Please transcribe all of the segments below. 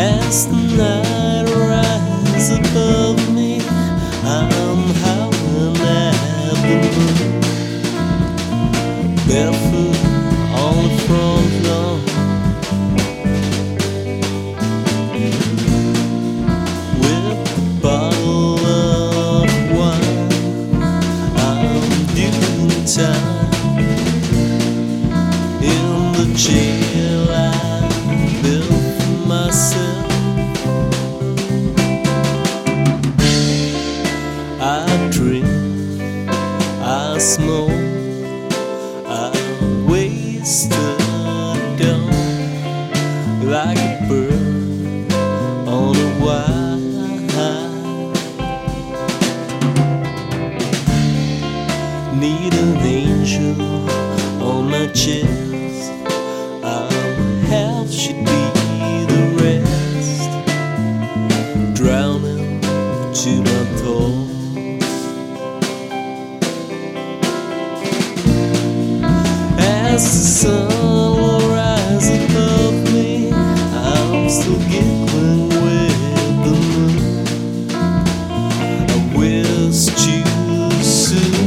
As the night rises above me, I'm howling at the moon, barefoot on the front lawn, with a bottle of wine. I'm doing time in the jail I built for myself. I drink, I smoke, I waste the dawn like a bird on a wire. Need an angel on my chest. Half should be the rest, drowning to my thoughts. As the sun will rise above me, I'm still giggling with the moon. I wish too soon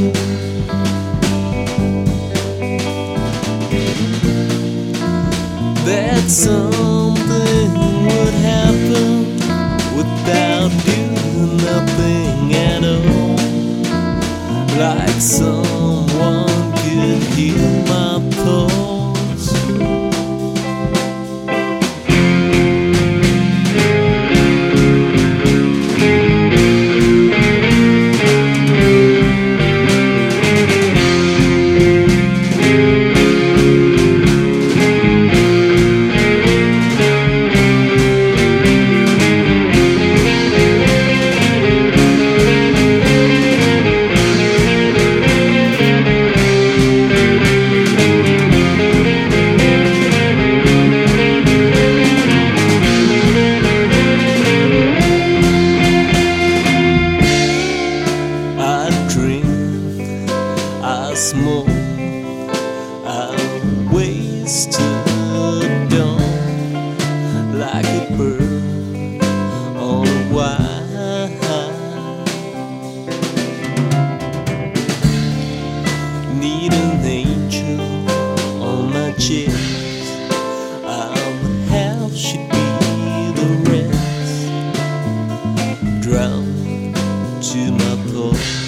that something would happen without doing nothing at all, like someone could hear my thoughts. I smoke, I waste the dawn like a bird on a wire. Need an angel on my chest. Half should be the rest, drown to my thoughts.